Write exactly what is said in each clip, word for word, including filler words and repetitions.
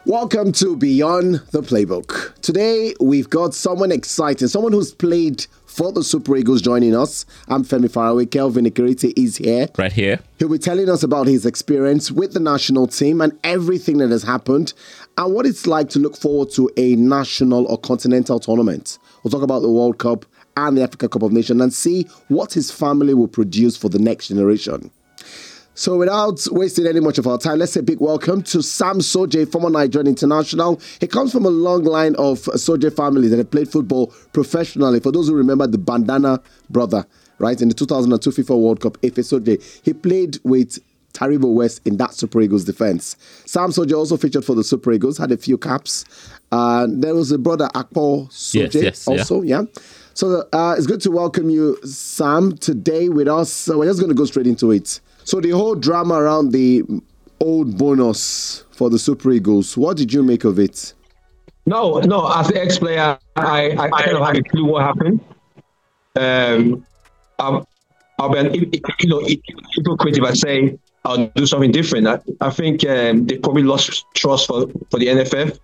Welcome to Beyond the Playbook. Today, we've got someone exciting, someone who's played for the Super Eagles joining us. I'm Femi Faraway. Kelvin Ikiriti is here. Right here. He'll be telling us about his experience with the national team and everything that has happened and what it's like to look forward to a national or continental tournament. We'll talk about the World Cup and the Africa Cup of Nations and see what his family will produce for the next generation. So without wasting any much of our time, let's say a big welcome to Sam Soje, former Nigerian international. He comes from a long line of Soje families that have played football professionally. For those who remember the Bandana brother, right, in the two thousand two FIFA World Cup, Efe Soje, he played with Taribo West in that Super Eagles defense. Sam Soje also featured for the Super Eagles, had a few caps. Uh, there was a brother, Akpo Soje, yes, yes, also, yeah. yeah. So uh, it's good to welcome you, Sam, today with us. So we're just going to go straight into it. So the whole drama around the old bonus for the Super Eagles, what did you make of it? No, no. As the ex-player, I, I, I kind of had a clue what happened. Um, I'll, I'll be, you know, hypocrite if I say I'll do something different. I, I think um, they probably lost trust for, for the N F F.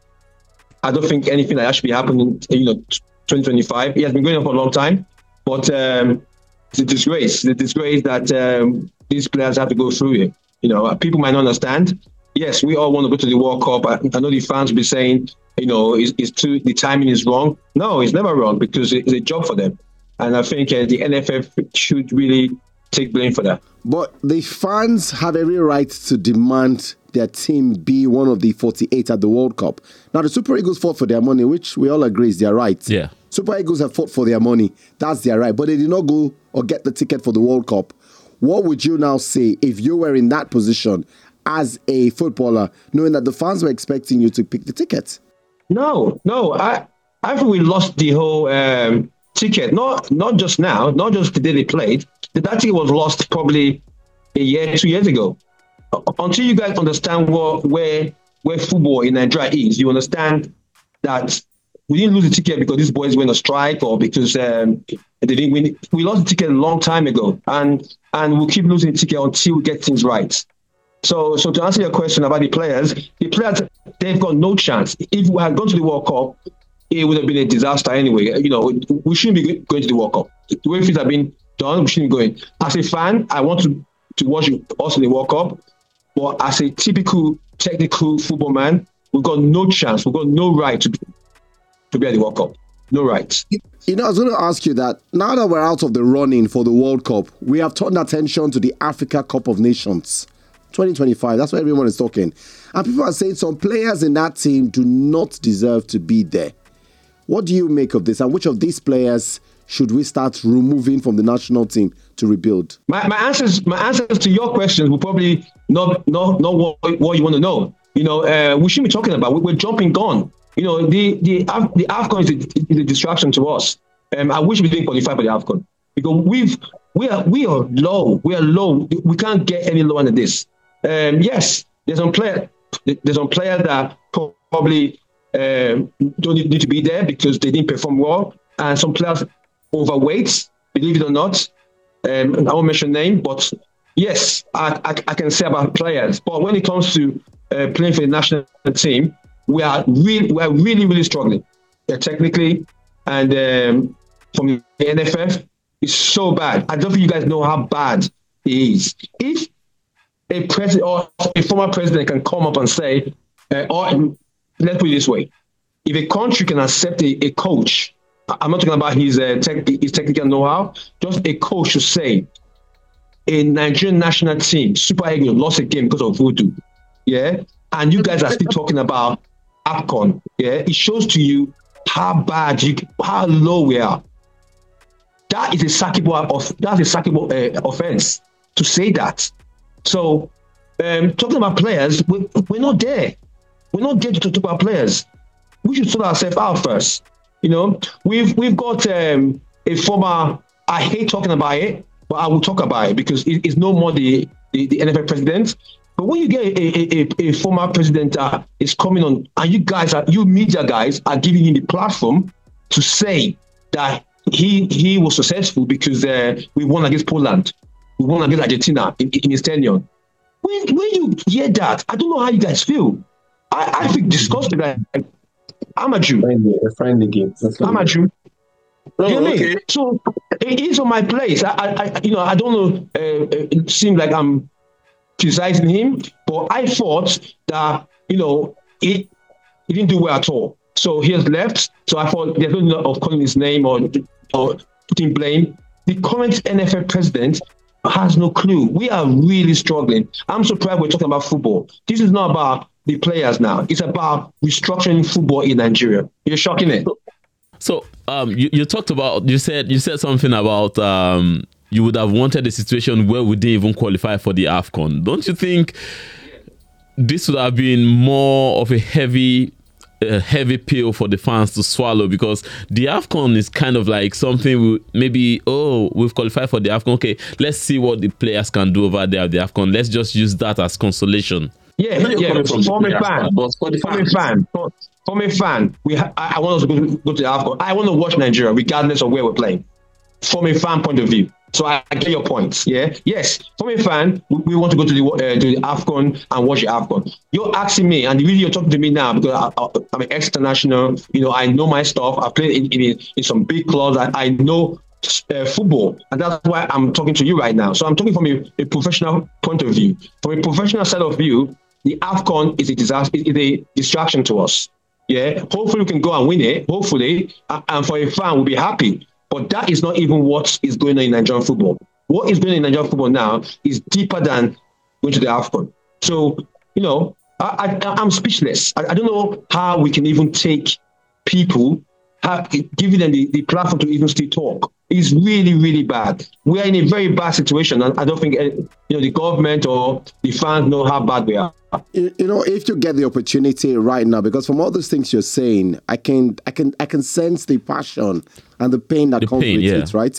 I don't think anything like that should be happening. You know, twenty twenty-five. It has been going on for a long time, but um, it's a disgrace. The disgrace that. Um, These players have to go through it. You know, people might not understand. Yes, we all want to go to the World Cup. I, I know the fans will be saying, you know, it's, it's too, the timing is wrong. No, it's never wrong because it's a job for them. And I think uh, the N F F should really take blame for that. But the fans have every right to demand their team be one of the forty-eight at the World Cup. Now, the Super Eagles fought for their money, which we all agree is their right. Yeah. Super Eagles have fought for their money. That's their right. But they did not go or get the ticket for the World Cup. What would you now say if you were in that position as a footballer, knowing that the fans were expecting you to pick the ticket? No, no. I, I think we lost the whole um, ticket. Not not just now, not just the day they played. That ticket was lost probably a year, two years ago. Until you guys understand what, where where football in Nigeria is, you understand that we didn't lose the ticket because these boys went on strike or because um, they didn't win. We lost the ticket a long time ago, and and we'll keep losing the ticket until we get things right. So, so to answer your question about the players, the players, they've got no chance. If we had gone to the World Cup, it would have been a disaster anyway. You know, we shouldn't be going to the World Cup. The way things have been done, we shouldn't be going. As a fan, I want to, to watch us in the World Cup, but as a typical technical football man, we've got no chance. We've got no right to to be at the World Cup. No right. You know, I was going to ask you that now that we're out of the running for the World Cup, we have turned attention to the Africa Cup of Nations twenty twenty-five. That's what everyone is talking. And people are saying some players in that team do not deserve to be there. What do you make of this? And which of these players should we start removing from the national team to rebuild? My, my answers my answers to your questions will probably not, not, not what, what you want to know. You know, uh, we shouldn't be talking about. We're jumping gun. You know, the the the AFCON is a, is a distraction to us. Um, I wish we didn't qualify for the AFCON because we've we are we are low. We are low. We can't get any lower than this. Um, yes, there's some player there's some player that probably um, don't need to be there because they didn't perform well, and some players overweight. Believe it or not, um, I won't mention name, but yes, I, I I can say about players. But when it comes to uh, playing for the national team, we are really, we are really, really struggling uh, technically, and um, from the N F F, it's so bad. I don't think you guys know how bad it is. If a president or a former president can come up and say, uh, or let's put it this way, if a country can accept a, a coach, I'm not talking about his uh, tech, his technical know-how, just a coach should say, a Nigerian national team, Super Eagles, lost a game because of voodoo, yeah, and you guys are still talking about AFCON, yeah, it shows to you how bad, you, how low we are. That is a sackable of that's a sackable uh, offense to say that. So, um, talking about players, we, we're not there. We're not there to talk about players. We should sort ourselves out first. You know, we've we've got um, a former. I hate talking about it, but I will talk about it because it, it's no more the, the the N F L president. But when you get a, a, a, a former president that uh, is coming on, and you guys are, you media guys are giving him the platform to say that he he was successful because uh, we won against Poland, we won against Argentina in, in his tenure. When when you hear that, I don't know how you guys feel. I, I feel disgusted. Like, I'm a Jew. Friendly, a friendly game. I'm a Jew. Oh, you know okay. I mean? So it is on my place. I, I, you know, I don't know. Uh, it seems like I'm criticizing him, but I thought that you know he, he didn't do well at all. So he has left. So I thought there's no need of calling his name or or putting blame. The current N F L president has no clue. We are really struggling. I'm surprised we're talking about football. This is not about the players now. It's about restructuring football in Nigeria. You're shocking it. So um, you, you talked about, you said you said something about um, you would have wanted a situation where we didn't even qualify for the AFCON. Don't you think this would have been more of a heavy a heavy pill for the fans to swallow? Because the AFCON is kind of like something we, maybe, oh, we've qualified for the AFCON. Okay, let's see what the players can do over there at the AFCON. Let's just use that as consolation. Yeah, yeah. From, from a fan, from a fan, from a fan, we ha- I, I want us to go, go to the AFCON. I want to watch Nigeria, regardless of where we're playing. From a fan point of view, so I, I get your points. Yeah, yes. From a fan, we, we want to go to the uh, to the AFCON and watch the AFCON. You're asking me, and the reason you're talking to me now because I, I, I'm an ex-international. You know, I know my stuff. I played in in, in some big clubs. I, I know uh, football, and that's why I'm talking to you right now. So I'm talking from a, a professional point of view. From a professional side of view, the AFCON is a disaster, is a distraction to us. Yeah, hopefully we can go and win it. Hopefully, and for a fan, we'll be happy. But that is not even what is going on in Nigerian football. What is going on in Nigerian football now is deeper than going to the AFCON. So, you know, I, I, I'm speechless. I, I don't know how we can even take people, how, giving them the, the platform to even still talk. It's really, really bad. We are in a very bad situation, and I don't think you know the government or the fans know how bad we are. You, you know, if you get the opportunity right now, because from all those things you're saying, I can, I can, I can sense the passion and the pain that the comes pain, with yeah. it, right?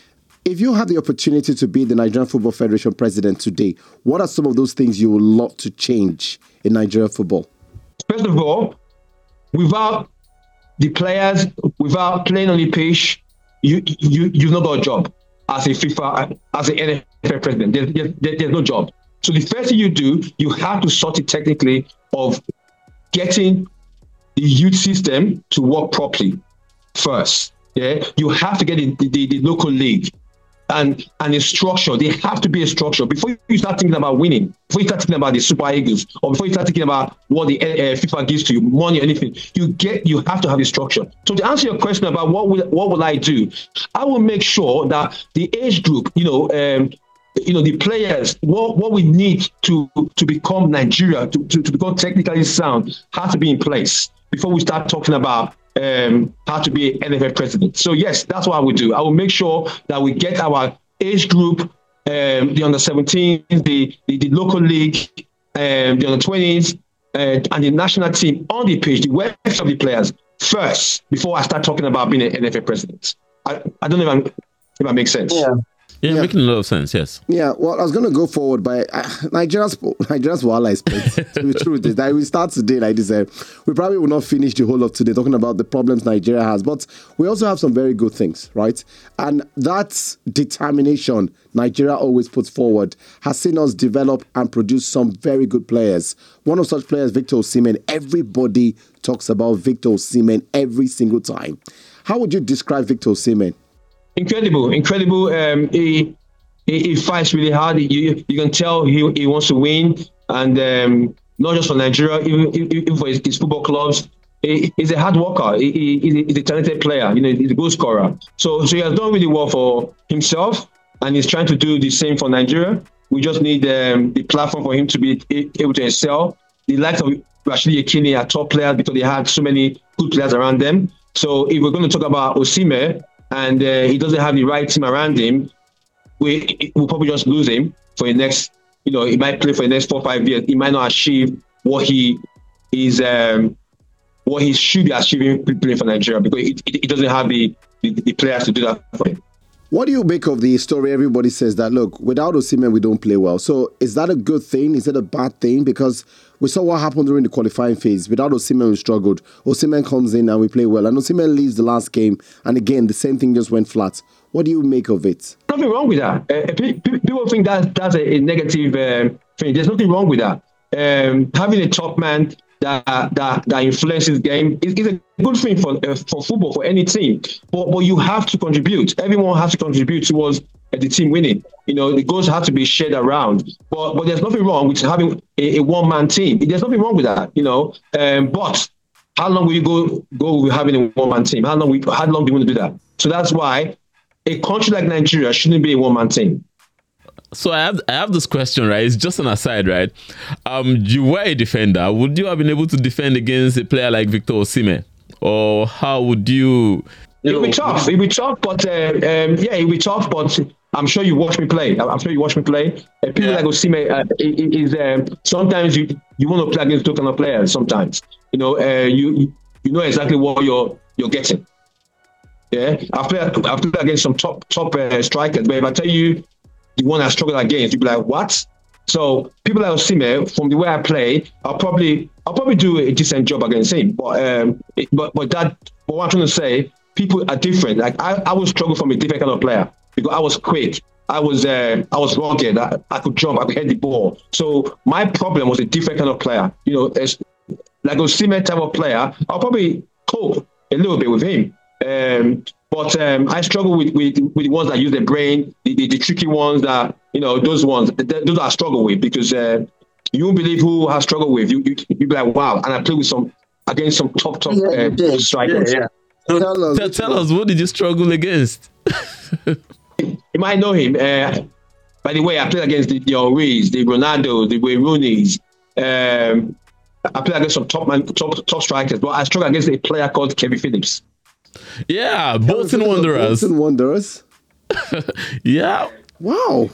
If you had the opportunity to be the Nigerian Football Federation president today, what are some of those things you would love to change in Nigerian football? First of all, without the players, without playing on the pitch, you you you've not got a job as a FIFA, as an N F L president. There's, there's, there's no job. So the first thing you do, you have to sort it technically of getting the youth system to work properly first. Yeah, you have to get the, the, the local league and and a structure. There have to be a structure before you start thinking about winning. Before you start thinking about the Super Eagles, or before you start thinking about what the uh, FIFA gives to you, money or anything. You get you have to have a structure. So to answer your question about what will what will I do, I will make sure that the age group, you know. Um, You know, the players, what, what we need to, to become Nigeria, to, to, to become technically sound, has to be in place before we start talking about um, how to be an N F L president. So, yes, that's what I will do. I will make sure that we get our age group, um, the under seventeen, the, the, the local league, um, the under twenties, uh, and the national team on the pitch, the welfare of the players first, before I start talking about being an N F L president. I, I don't know if, I'm, if that makes sense. Yeah. Yeah, yeah, making a lot of sense, yes. Yeah, well, I was going to go forward, but uh, Nigeria's Nigeria's Wala is to be true with this. That we start today, like this, uh, we probably will not finish the whole of today talking about the problems Nigeria has, but we also have some very good things, right? And that determination Nigeria always puts forward has seen us develop and produce some very good players. One of such players, Victor Osimhen. Everybody talks about Victor Osimhen every single time. How would you describe Victor Osimhen? Incredible, incredible. Um, he, he he fights really hard. You you can tell he he wants to win, and um, not just for Nigeria, even, even for his, his football clubs. He, he's a hard worker. He, he, he's a talented player. You know, he's a goal scorer. So so he has done really well for himself, and he's trying to do the same for Nigeria. We just need um, the platform for him to be able to excel. The likes of Rashidi Yekini are top players because they had so many good players around them. So if we're going to talk about Osimhen, and uh, he doesn't have the right team around him, we we'll probably just lose him for the next, you know, he might play for the next four or five years. He might not achieve what he is, um, what he should be achieving playing for Nigeria because he, he doesn't have the, the, the players to do that for him. What do you make of the story? Everybody says that, look, without Osimhen, we don't play well. So is that a good thing? Is it a bad thing? Because we saw what happened during the qualifying phase. Without Osimhen, we struggled. Osimhen comes in and we play well. And Osimhen leaves the last game. And again, the same thing just went flat. What do you make of it? Nothing wrong with that. Uh, people think that that's a, a negative uh, thing. There's nothing wrong with that. Um, having a top man that that, that influences game. It, it's a good thing for uh, for football, for any team. But but you have to contribute. Everyone has to contribute towards uh, the team winning. You know, the goals have to be shared around. But but there's nothing wrong with having a, a one man team. There's nothing wrong with that. You know, um, but how long will you go go with having a one man team? How long we how long do you want to do that? So that's why a country like Nigeria shouldn't be a one man team. So I have I have this question, right? It's just an aside, right? Um, you were a defender. Would you have been able to defend against a player like Victor Osimhen, or how would you? you It'll know, be tough. It'll be tough, but uh, um, yeah, it'll be tough. But I'm sure you watch me play. I'm sure you watch me play. Uh, people Yeah. like Osimhen uh, is um, sometimes you you want to play against those kind of players. Sometimes you know uh, you you know exactly what you're you're getting. Yeah, I've played I've played against some top top uh, strikers, but if I tell you the one I struggle against, you'd be like, what? So people like Osimhen, from the way I play, I'll probably I'll probably do a decent job against him. But um, it, but but that but what I'm trying to say, people are different. Like I, I would struggle from a different kind of player because I was quick. I was uh, I was rugged. I, I could jump. I could hit the ball. So my problem was a different kind of player. You know, as, like a Osimhen type of player, I'll probably cope a little bit with him. Um, but um, I struggle with, with with the ones that use their brain, the, the, the tricky ones that, you know, those ones, th- those I struggle with because uh, you won't believe who I struggle with. You, you, you'll be like, wow. And I play with some, against some top, top Yeah, you uh, did. strikers. Yeah, yeah. Tell us, Tell, tell us, what did you struggle against? You might know him. Uh, by the way, I played against the, the Henrys, the Ronaldo, the Wayne Rooney's. Um, I played against some top man, top top strikers, but I struggled against a player called Kevin Phillips. Yeah, Bolton Wanderers. Bolton Wanderers. Yeah. Wow.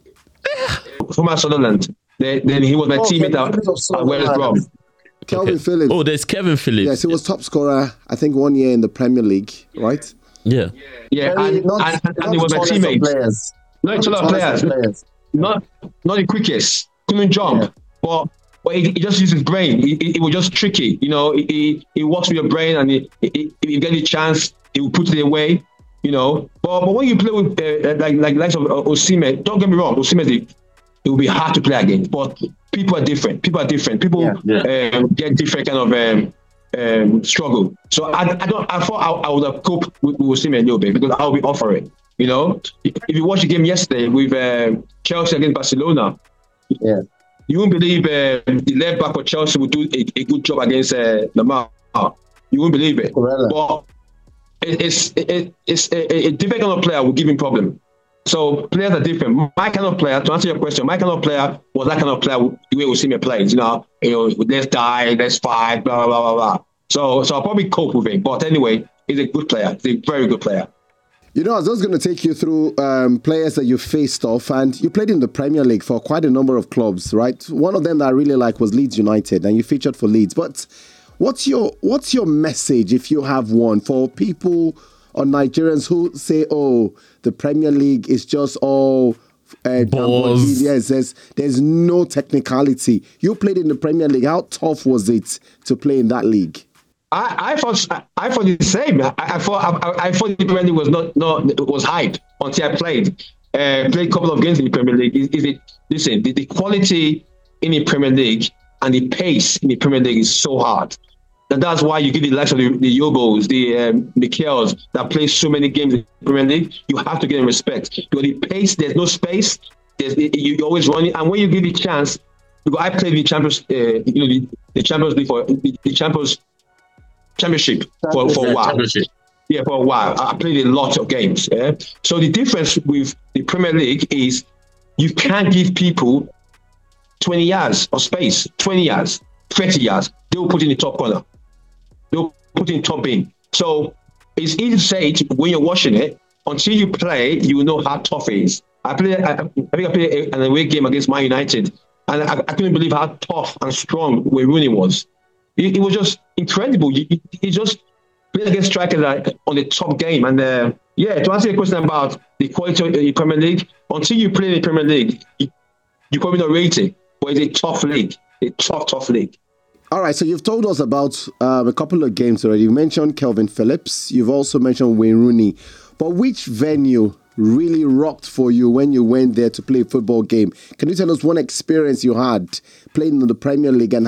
From Sunderland. Then, then he was my Oh, teammate Kevin at, Phillips of at West Brom. Sunderland. Kelvin Okay. Phillips. Oh, there's Kevin Phillips. Yes, he was top scorer, I think, one year in the Premier League, right? Yeah. Yeah, Very- and, not- and, and not he was the my tallest of teammate. players. Not a Not the lot of tallest players. of players. Not not the quickest. Couldn't jump. Yeah. But but he, he just uses his brain. He, he, he was just tricky. You know, he, he, he works with your brain, and he, he, if you get a chance, he will put it away. You know, but but when you play with uh, like like likes of uh, Osimhen, don't get me wrong, Osimhen, it will be hard to play against. But people are different. People are different. People Yeah, Um, get different kind of um, um, struggle. So I, I don't. I thought I, I would have coped with, with Osimhen a little bit because I'll be offering. You know, if you watch the game yesterday with uh, Chelsea against Barcelona, Yeah. you won't believe uh, the left back for Chelsea would do a, a good job against uh, Lamar. You won't believe it. Correct. But it, it's it, it's a, a different kind of player will give him problem. So players are different. My kind of player, to answer your question, my kind of player was that kind of player the way Osimhen plays. You know, you know, let's die, let's fight, blah blah blah blah blah. So so I'll probably cope with him. But anyway, he's a good player. He's a very good player. You know, I was just going to take you through um, players that you faced off, and you played in the Premier League for quite a number of clubs, right? One of them that I really like was Leeds United, and you featured for Leeds. But what's your what's your message, if you have one, for people or Nigerians who say, "Oh, the Premier League is just all uh, balls"? Yes, there's there's no technicality. You played in the Premier League. How tough was it to play in that league? I, I thought I thought the same. I, I thought I, I thought the Premier League was not not it was hype until I played. Uh, played a couple of games in the Premier League. Is, is it listen? The, the quality in the Premier League and the pace in the Premier League is so hard. And that's why you give the likes of the, the Yobos, the um, Michels that play so many games in the Premier League. You have to get them respect because the pace. There's no space. There's you, you're always running, and when you give the chance, because I played the Champions, uh, you know, the, the Champions League for the, the Champions. Championship for, for a while. Yeah, for a while. I played a lot of games. Yeah? So the difference with the Premier League is you can't give people twenty yards of space, twenty yards, thirty yards. They'll put in the top corner. They'll put in top bin. So it's easy to say it when you're watching it. Until you play, you will know how tough it is. I played. I, I think I played an away game against Man United, and I, I couldn't believe how tough and strong Wayne Rooney was. It, it was just incredible. He, he just played against strikers on the top game. And uh, yeah, to answer your question about the quality of the Premier League, until you play in the Premier League, you, you probably not rate it. But it's a tough league, a tough, tough league. All right, so you've told us about um, a couple of games already. You mentioned Kelvin Phillips. You've also mentioned Wayne Rooney. But which venue really rocked for you when you went there to play a football game? Can you tell us one experience you had playing in the Premier League and how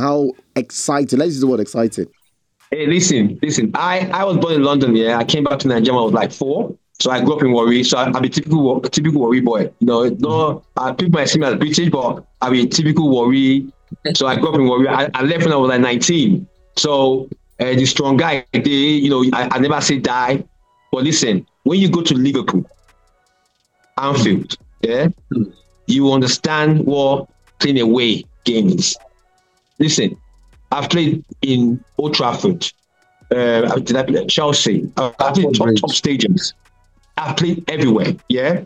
excited? Let's use the word excited. Hey, listen, listen. I, I was born in London. Yeah, I came back to Nigeria when I was like four. So I grew up in Warri. So I, I'm a typical typical Warri boy. You know, no, uh, people might see me as British, but I'm a typical Warri. So I grew up in Warri. I, I left when I was like nineteen. So uh, the strong guy, they, you know, I, I never say die. But listen, when you go to Liverpool, Anfield, yeah, you understand what playing away game is. Listen, I've played in Old Trafford. Uh, did I play Chelsea? I've played top, top stadiums. I've played everywhere. Yeah,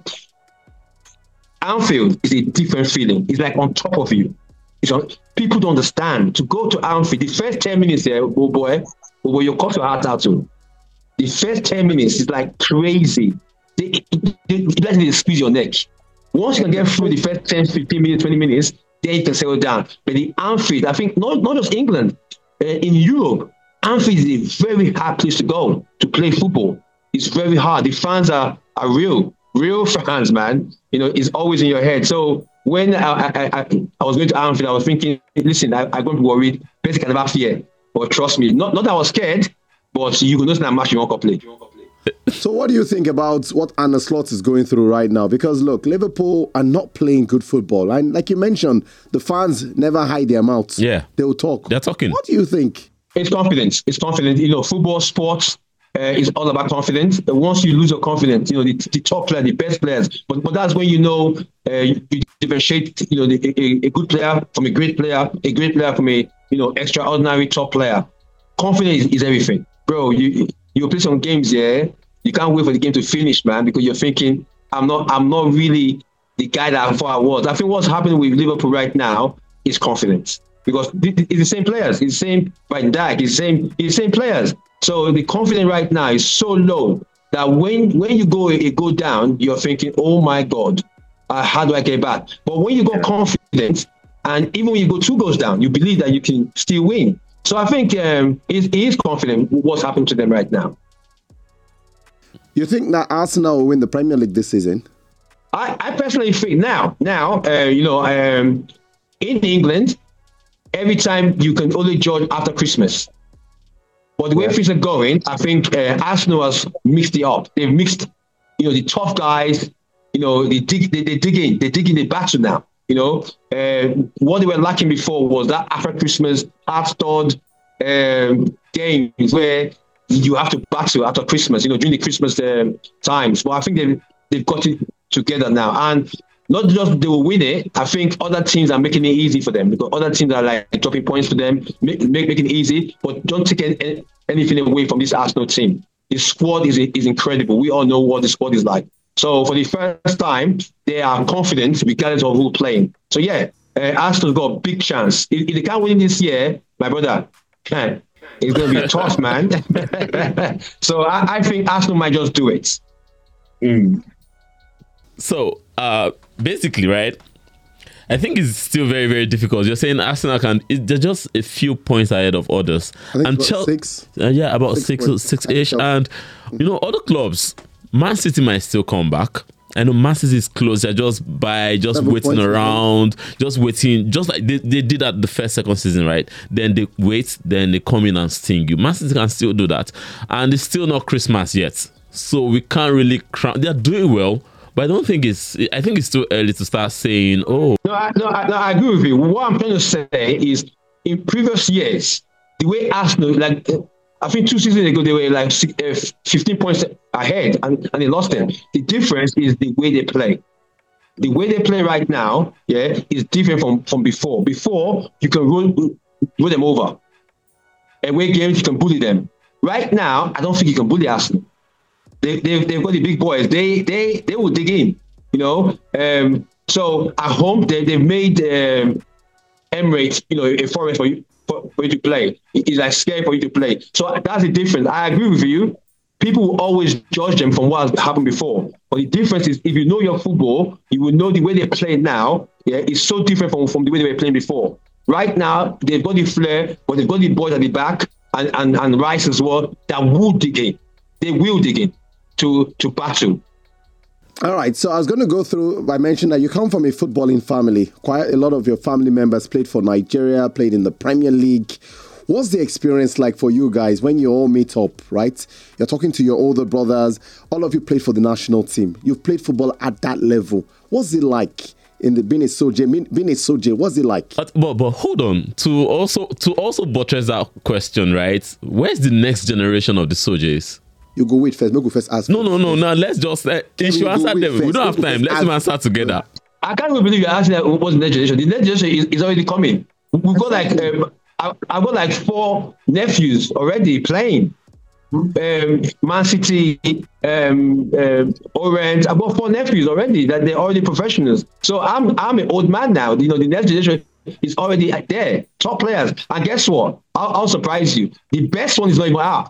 Anfield is a different feeling. It's like on top of you. It's on, people don't understand. To go to Anfield, the first ten minutes there, oh boy, oh boy, you cut your heart out to. The first ten minutes is like crazy. They, they, they, they, they squeeze your neck. Once you can get through the first ten, fifteen minutes, twenty minutes, then you can settle down. But the Anfield, I think, not, not just England, uh, in Europe, Anfield is a very hard place to go to play football. It's very hard. The fans are, are real, real fans, man. You know, it's always in your head. So when I I, I, I was going to Anfield, I was thinking, listen, I, I'm going to be worried. Basically, I never fear. But trust me, not, not that I was scared, but you can know that match you won't play. So what do you think about what Arne Slot is going through right now? Because look, Liverpool are not playing good football. And like you mentioned, the fans never hide their mouths. Yeah. They'll talk. They're talking. What do you think? It's confidence. It's confidence. You know, football, sports, uh, is all about confidence. Uh, once you lose your confidence, you know, the, the top player, the best players, but, but that's when you know uh, you, you differentiate, you know, the, a, a good player from a great player, a great player from a, you know, extraordinary top player. Confidence is, is everything. Bro, you you play some games, yeah, you can't wait for the game to finish, man, because you're thinking, I'm not I'm not really the guy that I thought I was. I think what's happening with Liverpool right now is confidence. Because it's the same players, it's the same Van Dijk, it's the same, it's the same players. So the confidence right now is so low that when when you go it go down, you're thinking, oh my God, uh, how do I get back? But when you go confident, and even when you go two goals down, you believe that you can still win. So I think um, he is confident with what's happening to them right now. You think that Arsenal will win the Premier League this season? I, I personally think now, now, uh, you know, um, in England, every time you can only judge after Christmas. But the way things are going, I think uh, Arsenal has mixed it up. They've mixed, you know, the tough guys, you know, they dig, they, they dig in, they dig in the battle now. You know, uh, what they were lacking before was that after Christmas, hard-stored um, games where you have to battle after Christmas, you know, during the Christmas um, times. But I think they've, they've got it together now. And not just they will win it, I think other teams are making it easy for them because other teams are like dropping points for them, make, make, making it easy. But don't take any, anything away from this Arsenal team. The squad is is incredible. We all know what the squad is like. So for the first time, they are confident regardless of who's playing. So yeah, uh, Arsenal's got a big chance. If, if they can't win this year, my brother, man, it's going to be tough, man. So I, I think Arsenal might just do it. Mm. So uh, basically, right, I think it's still very, very difficult. You're saying Arsenal can, they're just a few points ahead of others. I think and about Chel- six. Uh, yeah, about six, six, six-ish. And, you know, other clubs, Man City might still come back. I know Man City is close. They're just by just Seven waiting around, just waiting, just like they, they did at the first, second season, right? Then they wait, then they come in and sting you. Man City can still do that. And it's still not Christmas yet. So we can't really crown. They're doing well, but I don't think it's, I think it's too early to start saying, oh. No, I, no, I, no, I agree with you. What I'm trying to say is in previous years, the way Arsenal, like, I think two seasons ago, they were like fifteen points ahead and, and they lost them. The difference is the way they play. The way they play right now, yeah, is different from, from before. Before, you can roll, roll them over. Away games, you can bully them. Right now, I don't think you can bully Arsenal. They, they've, they've got the big boys. They they they will dig in, you know. Um, so at home, they, they've made um, Emirates, you know, a forest for you. For, for you to play. It's like scary for you to play. So that's the difference. I agree with you. People will always judge them from what has happened before. But the difference is if you know your football, you will know the way they play now, yeah, it's so different from, from the way they were playing before. Right now, they've got the flair, but they've got the boys at the back and, and, and Rice as well that will dig in. They will dig in to, to battle. All right, so I was going to go through, I mentioned that you come from a footballing family. Quite a lot of your family members played for Nigeria, played in the Premier League. What's the experience like for you guys when you all meet up, right? You're talking to your older brothers. All of you played for the national team. You've played football at that level. What's it like in the being a Soje? Being a Soje, what's it like? But, but but hold on. To also to also buttress that question, right? Where's the next generation of the Sojes? You go wait first. Make we first ask. No, no, no. Now let's just uh, you should answer them. First. We don't have time. Let's answer together. I can't even believe you're asking that what's the next generation. The next generation is, is already coming. We've got like um, I, I've got like four nephews already playing. Um, Man City, um, um, Orange. I've got four nephews already that they're already professionals. So I'm I'm an old man now. You know, the next generation is already there, top players. And guess what? I'll, I'll surprise you. The best one is not even out.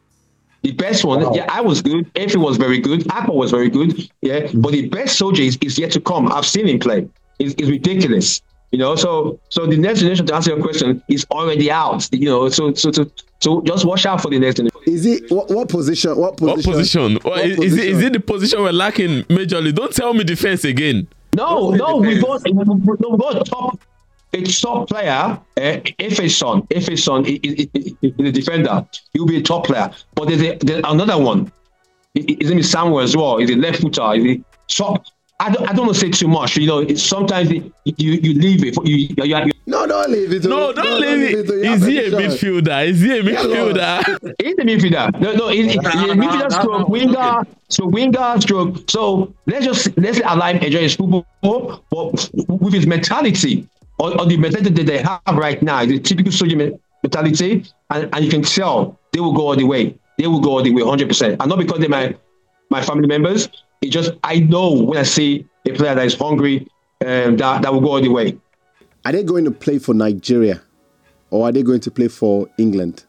The best one, wow. yeah, I was good. Efe was very good. Akpo was very good. Yeah, but the best soldier is, is yet to come. I've seen him play. It's, it's ridiculous. You know, so so the next generation, to answer your question, is already out. You know, so so so so just watch out for the next generation. Is it what, what position? What position? What position? What is, position? Is it is it the position we're lacking majorly? Don't tell me defense again. No, no, we got we got top a top player. Uh, Efe's son, Efe's son is, is, is, is the defender. He'll be a top player. But there's, a, there's another one. His name is Samuel as well. He's a left footer. He's a top. I don't, I don't want to say too much. You know, it's sometimes it, you you leave it. You, you, you, you, no, don't leave it. No, don't no, leave it. it. Is he a midfielder? Is he a midfielder? He's a midfielder. No, no, he's, he's a midfielder stroke winger, so winger stroke. So let's just let's allow him enjoy his football, but with his mentality, or, or the mentality that they have right now, the typical soldier mentality, and, and you can tell they will go all the way. They will go all the way, one hundred percent. And not because they're my my family members. It just, I know when I see a player that is hungry, um, that, that will go all the way. Are they going to play for Nigeria or are they going to play for England?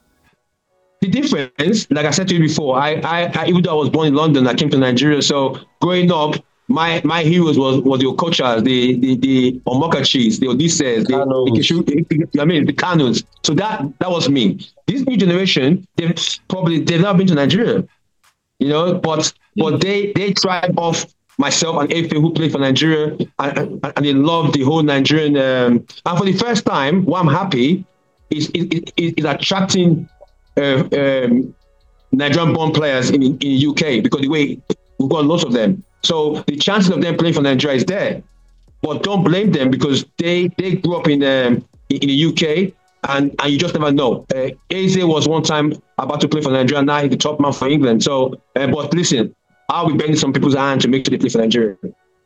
The difference, like I said to you before, I, I, I even though I was born in London, I came to Nigeria. So growing up, my my heroes was was the Okochas, the the the Omokachis, the Odysseus, the, the, the I mean the Kanus. So that that was me. This new generation, they've probably they've never been to Nigeria. You know, but but they they tried off myself and Efe, who played for Nigeria, and, and, and they loved the whole Nigerian. Um, and for the first time, what I'm happy is is, is, is attracting uh, um, Nigerian-born players in in the U K, because the way we've got lots of them. So the chances of them playing for Nigeria is there. But don't blame them, because they they grew up in um, in the U K. And and you just never know. Uh, Eze was one time about to play for Nigeria. Now he's the top man for England. So, uh, but listen, I'll be bending some people's hand to make sure they play for Nigeria.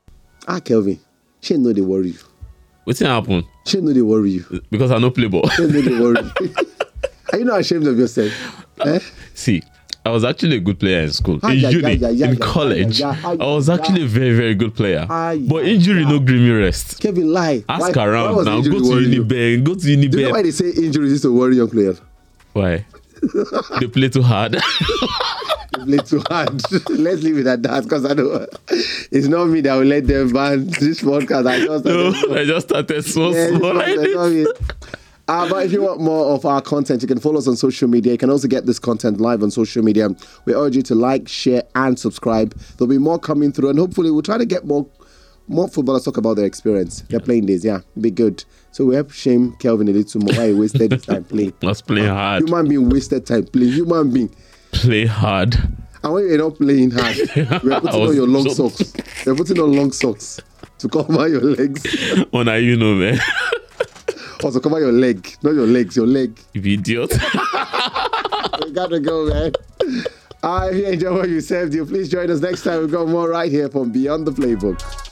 Ah, Kelvin, she know they worry you. What's happened? She know they worry you. Because I know play ball. She know they worry you. Are you not ashamed of yourself? Eh? See, I was actually a good player in school. In uni, in college, I was actually a very, very good player. But injury no gree me rest. Kevin, lie. Ask why, around why now. Go to Uniben. Go to Uniben. Do you know why they say injuries is to worry young players? Why? They play too hard. They play too hard. Let's leave it at that, because I know it's not me that will let them ban this podcast. I just no, I just started so yeah, small. Like Uh, but if you want more of our content, you can follow us on social media. You can also get this content live on social media. We urge you to like, share, and subscribe. There'll be more coming through, and hopefully we'll try to get more more footballers talk about their experience. They're playing this, yeah, be good. So we have shame Kelvin a little more. Why he wasted his time playing? Let's play hard. Human being wasted time playing. Human being play hard. And when you're not playing hard, we're putting on your long so... socks. We're putting on long socks to cover your legs. Oh, now you know, man. Also cover your leg, not your legs, your leg. You idiot. We gotta go, man. Uh, if you enjoy what you served you, please join us next time. We've got more right here from Beyond the Playbook.